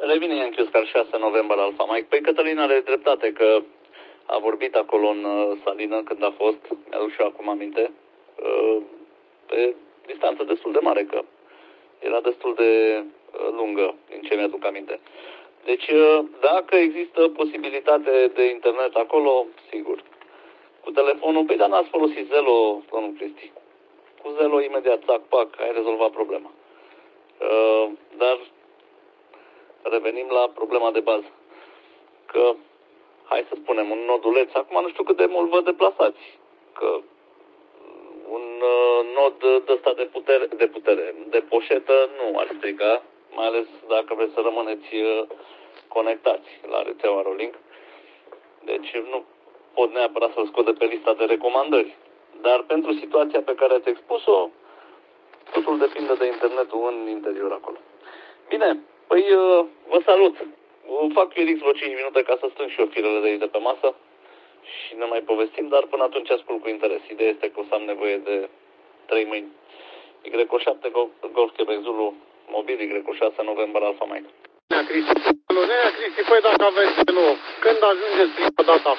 Revine Yankee Oscar 6 noiembrie Alfa Mike. Păi Cătălin are dreptate că a vorbit acolo în Salină când a fost, mi-aduc și eu acum aminte, pe distanță destul de mare, că era destul de lungă, din ce mi-aduc aminte. Deci, dacă există posibilitate de internet acolo, sigur. Cu telefonul, păi dar n-ați folosit Zelo, domnul Cristi. Cu Zelo imediat, țac, pac, ai rezolvat problema. Dar revenim la problema de bază. Că, hai să spunem, un noduleț, acum nu știu cât de mult vă deplasați, că un nod de ăsta de poșetă nu ar strica, mai ales dacă vreți să rămâneți conectați la rețeaua Rolling. Deci nu pot neapărat să-l scot de pe lista de recomandări. Dar pentru situația pe care ați expus-o, totul depinde de internetul în interior acolo. Bine, păi vă salut. Fac Felix vreo 5 minute ca să strâng și eu firele de aici de pe masă și ne mai povestim, dar până atunci ascult cu interes. Ideea este că o să am nevoie de 3 mâini. Y7 Golf Quebec Zulu mobil, Y6 noiembrie Alfa Mike. Nea Cristi, păi dacă aveți Zelo, când ajungeți prima dată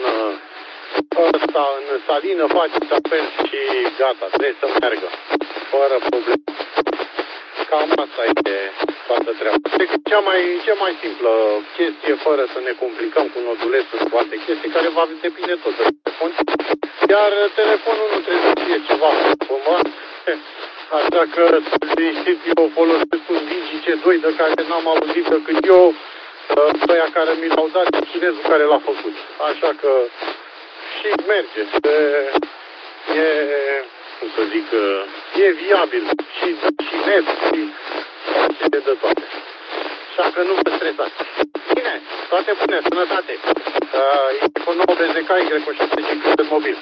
în Salină, faceți apel și gata, trebuie să meargă, fără probleme. Cam asta e toată treaba. Cea mai simplă chestie, fără să ne complicăm cu nodulețul și cu alte chestii, care va depinde tot de telefon. Iar telefonul nu trebuie să fie ceva performant, așa că să știți, eu folosesc un Digi C2 de care n-am auzit decât eu, ăia care mi l-au dat și chinezul care l-a făcut. Așa că și merge. E cum să zic, e viabil și net și face de toate. Așa că nu vă stresați. Bine, toate bune, sănătate. Y9 BZK, Y7 GQZ mobil.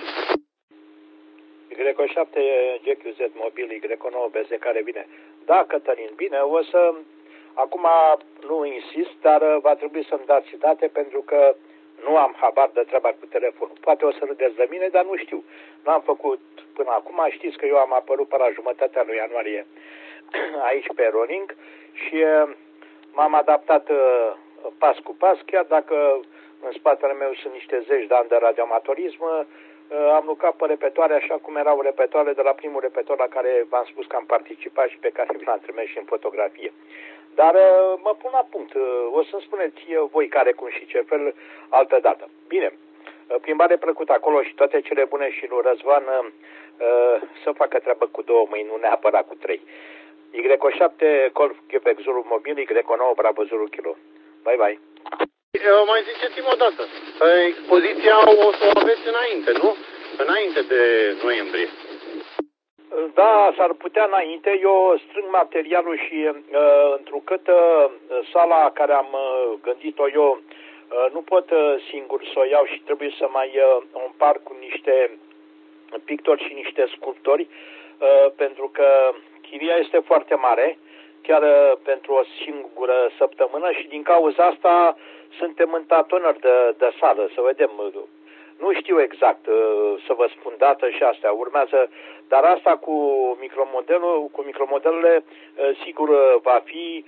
Y7 GQZ mobil, Y9 BZK revine. Da, Cătălin, bine, o să... Acum nu insist, dar va trebui să-mi dați date pentru că nu am habar de treaba cu telefonul. Poate o să râdeți de mine, dar nu știu. N-am făcut până acum. Știți că eu am apărut pe la jumătatea lui ianuarie aici pe Rolling și m-am adaptat pas cu pas, chiar dacă în spatele meu sunt niște zeci de ani de radioamatorism, am lucrat pe repetoare așa cum erau repetoare de la primul repetor la care v-am spus că am participat și pe care vi l-am trimis și în fotografie. Dar mă pun la punct. O să-mi spuneți voi care, cum și ce fel, altă dată. Bine, plimbare plăcută acolo și toate cele bune și lui Răzvan să facă treabă cu 2 mâini, nu neapărat cu 3. Y7 Golf Quebec Zulu mobil, Y9 Bravo Zulu Kilo. Bye bye. Mai ziceți-mi o dată. Expoziția o să o aveți înainte, nu? Înainte de noiembrie. Da, s-ar putea înainte. Eu strâng materialul și întrucât sala care am gândit-o eu nu pot singur să o iau și trebuie să mai o împart cu niște pictori și niște sculptori, pentru că chiria este foarte mare, chiar pentru o singură săptămână și din cauza asta suntem în tatonări de sală, să vedem. Nu știu exact să vă spun dată și astea, urmează, dar asta cu micromodelele sigur va fi,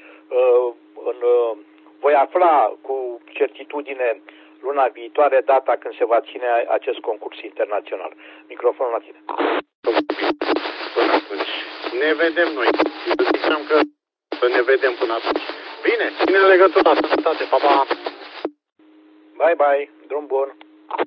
voi afla cu certitudine luna viitoare data când se va ține acest concurs internațional. Microfonul la tine. Până atunci. Ne vedem noi. Eu ziceam că să ne vedem până atunci. Bine, ține legătura, sănătate, pa, pa. Bye, bye, drum bun.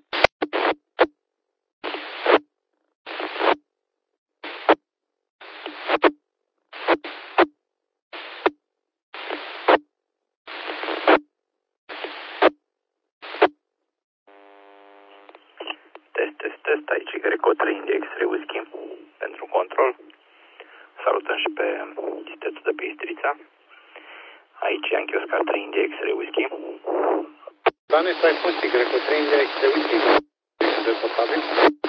Test, aici Greco 3 India X-Ray Whisky pentru control. Salutăm și pe citețul de pe Istrița. Aici Yankee Oscar 3 India X-Ray Whisky. Dane, stai fost Greco 3 India X-Ray Whisky. De potabil.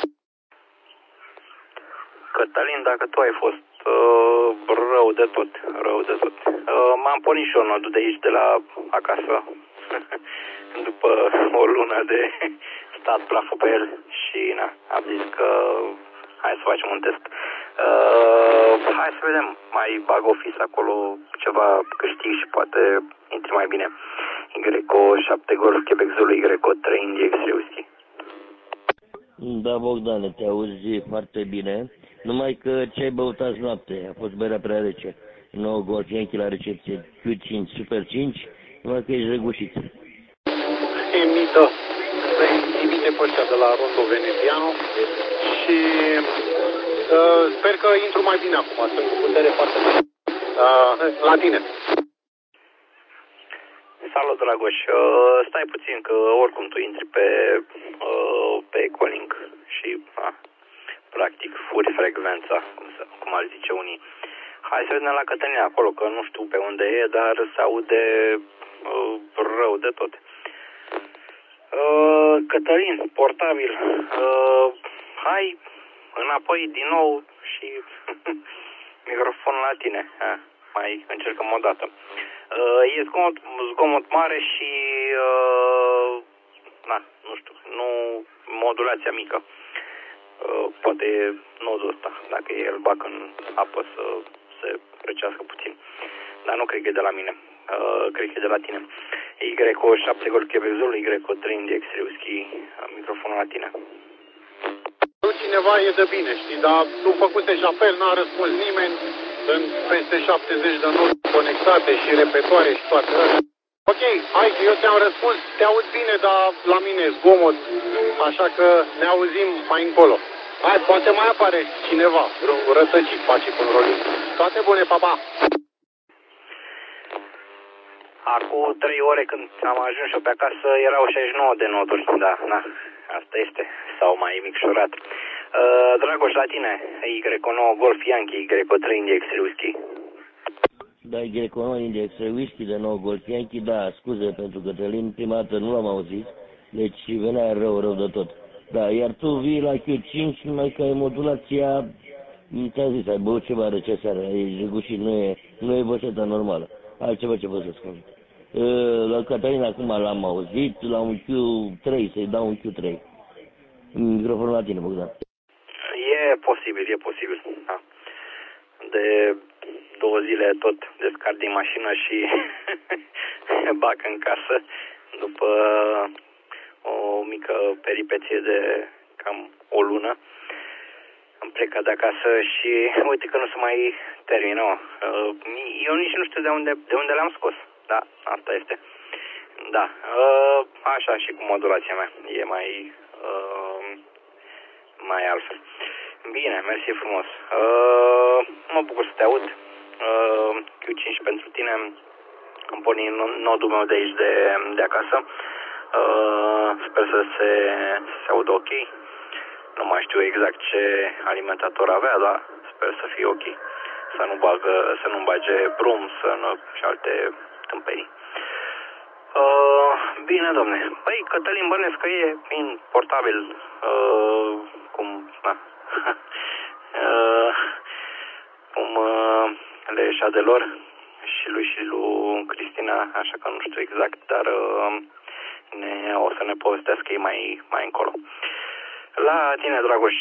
Cătălin, dacă tu ai fost rău de tot. M-am pornit și eu nodul de aici, de la acasă, după o lună de stat praful pe el și am zis că hai să facem un test. Hai să vedem, mai bag office acolo, ceva câștig și poate intri simți mai bine. Y7 Golf Quebec Zulu Y3 India X-ray Whisky. Da, Bogdane, te auzi foarte bine, numai că ce ai băut azi noapte? A fost berea prea rece. 9 Golf Yankee la recepție, Q5, Super 5, numai că ești răgușit. Imită, imite pe ăștia de la Rondo Veneziano și sper că intru mai bine acum, sunt cu putere foarte mare. La tine. Salut, Dragoș. Stai puțin, că oricum tu intri pe Equalink și practic furi frecvența, cum ar zice unii. Hai să vedem la Cătălin acolo, că nu știu pe unde e, dar se aude rău de tot. Cătălin, portabil, hai înapoi din nou și microfonul la tine. Mai încercăm o dată. E zgomot mare și nu știu, nu modulația mică. Poate e nodul ăsta, dacă el bag în apă să se răcească puțin. Dar nu cred că e de la mine. Cred că e de la tine. Y7 Golf Quebec Zulu, Y3 India X-ray Whisky, microfonul la tine. Cineva e de bine, știi, dar tu făcuse și apel, n-a răspuns nimeni, sunt peste 70 de nodi conectate și repetoare și toate astea. Ok, hai, eu ți-am răspuns, te aud bine, dar la mine e zgomot, așa că ne auzim mai încolo. Hai, poate mai apare cineva, vreun rătăcit face cu un rolist. Toate bune, papa! Acum 3 ore când am ajuns eu pe acasă erau 69 de noduri, da, asta este, sau mai micșorat. Dragoș, la tine, Y9 Golf Yankee, Y3 India X-ray Whisky. Da, Y9 India X-ray Whisky de 9 Golf Yankee, da, scuze pentru Cătălin, prima dată nu l-am auzit, deci venea rău de tot. Da, iar tu vii la Q5, numai că modulația, ți-am zis, ai băut ceva rece seara, ești răgușit, nu e băseta normală. Altceva ce vă să spun. La Cătălin acum l-am auzit, la un Q3, să-i dau un Q3. Microfonul la tine, Bogdan. E posibil, da. De 2 zile tot descarc din mașină și bag în casă după o mică peripeție de cam o lună. Am plecat de acasă și uite că nu se mai termină. Eu nici nu știu de unde le-am scos. Da, asta este. Da, așa și cu modulația mea. E mai altfel. Bine, mersi frumos. Mă bucur să te aud. Q5 pentru tine. Îmi porni nodul meu de aici de acasă. Sper să se audă ok. Nu mai știu exact ce alimentator avea, dar sper să fie ok. Să nu bage brum, și alte tâmperii. Bine, domne. Păi, Cătălin, bănesc că e fiind portabil, cum le ieșea de lor și lui Cristina, așa că nu știu exact, dar o să ne povestească ei mai încolo. La tine, Dragoș,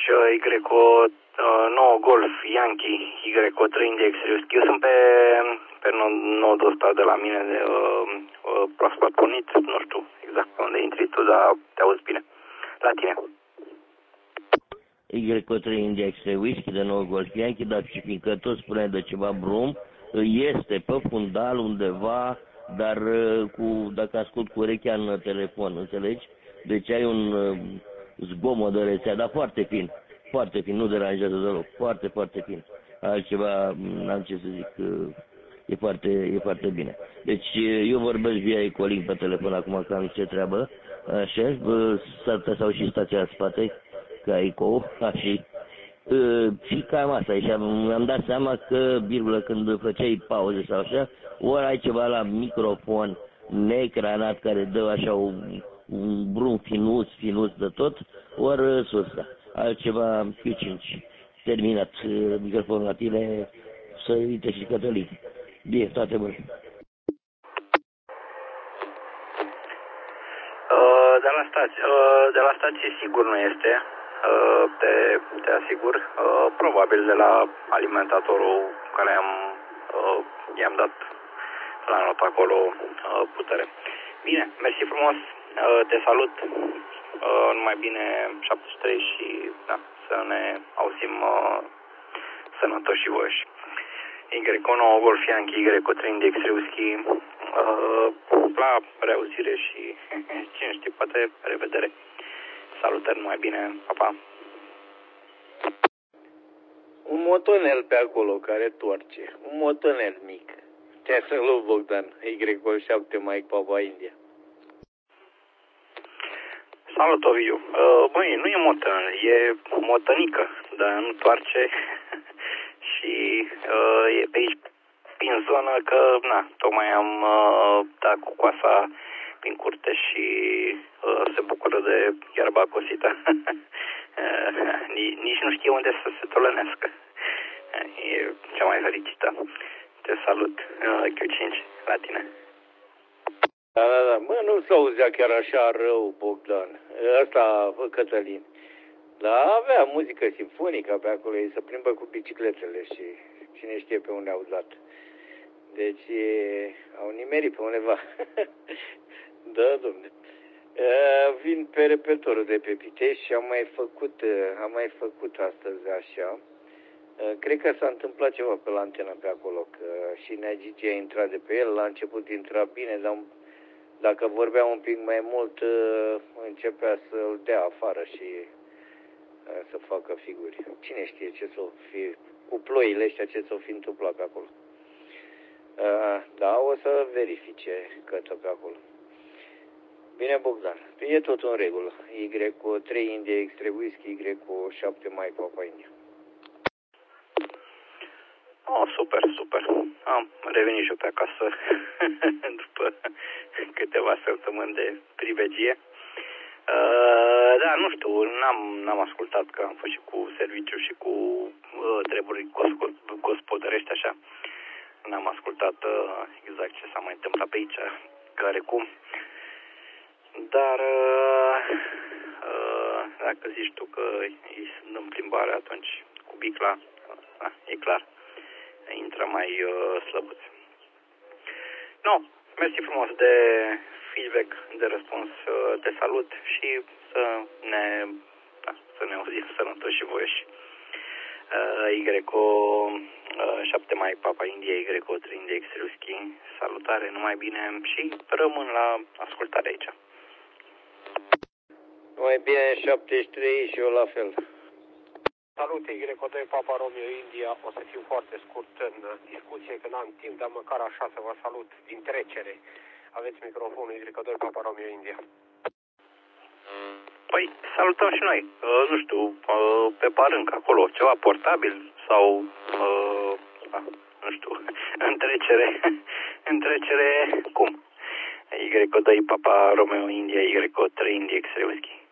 Y9 Golf Yankee, Y3 India X-ray Whisky. Eu sunt pe nodul ăsta de la mine, proaspăt pornit, nu știu exact pe unde intri tu, dar te auzi bine. La tine. Y3 India X-ray Whisky de 9 Golf Yankee, dar și fiindcă tot spuneai de ceva brum, este pe fundal undeva, dar dacă ascult cu urechea în telefon, înțelegi? Deci ai un zgomot de rețea, dar foarte fin, nu deranjează deloc, foarte fin. Altceva, n-am ce să zic, e foarte bine. Deci eu vorbesc via Equalink pe telefon acum că am ce treabă, așa, sau și stația în spate, ca Eco, și cam asta, și mi-am dat seama că, când făceai pauze sau așa, ori ai ceva la microfon neecranat care dă așa un brum finuț de tot, ori sursa. Altceva Q5. Terminat microfonul la tine, să uite și Cătălin. Bine, toate bune. De la stație sigur nu este, te asigur. Probabil de la alimentatorul care i-am dat la not acolo putere. Bine, mersi frumos, te salut, numai bine 73 și da, să ne auzim sănătoși și voioși. Y9 Golf Yankee, Y3 Index Reuski, la reauzire și cine știe, poate revedere. Salutări, numai bine, pa, pa. Un motonel pe acolo care torce, un motonel mic. Te salut, Bogdan, Y7 Mike Papa India. Salut, Ovidiu. Băi, nu e motonel, e motănică, dar nu toarce și e pe aici, prin zonă, că, na, tocmai am dat cu coasa prin curte și se bucură de iarba cosită. Nici nu știe unde să se tolănească. E cea mai fericită. Te salut, Q5, la tine. Da. Mă, nu se auzea chiar așa rău, Bogdan. Asta, Cătălin. Dar avea muzică simfonică pe acolo, ei se plimbă cu bicicletele și cine știe pe unde au dat. Deci au nimerit pe undeva. Da, domne. Vin pe repertorul de pe Pitești și am mai făcut astăzi așa. Cred că s-a întâmplat ceva pe la antenă pe acolo, că și Nea Gigi a intrat de pe el, la început intra bine, dar dacă vorbea un pic mai mult, începea să-l dea afară și să facă figuri. Cine știe ce s-o fi, cu ploile astea ce s-o fi întâmplat pe acolo. Da, o să verifice Cătă pe acolo. Bine, Bogdan, e tot în regulă. Y3 India X3 Whisky, Y7 Mike Papa India. Oh, super. Am revenit și eu pe acasă după câteva săptămâni de privegie. Da, nu știu, n-am ascultat, că am fost și cu serviciu și cu treburi gospodărești așa. N-am ascultat exact ce s-a mai întâmplat pe aici, care cum. Dar dacă zici tu că ei sunt în plimbare, atunci cu bicla, e clar, intră mai slăbuți. No, mersi frumos de feedback, de răspuns, te salut și să ne auzim sănătoși și voioși. Y7 Mike Papa India, Y3 Index Reuski, salutare, numai bine și rămân la ascultare aici. Numai bine 73 și eu la fel. Salut, Y2 Papa Romeo India. O să fiu foarte scurt în discuție, că n-am timp, dar măcar așa să vă salut din trecere. Aveți microfonul Y2 Papa Romeo India. Păi, salutăm și noi. Nu știu, pe parâncă acolo, ceva portabil sau, nu știu, în trecere, cum? Y2 Papa Romeo India, Y3 Index Reuski.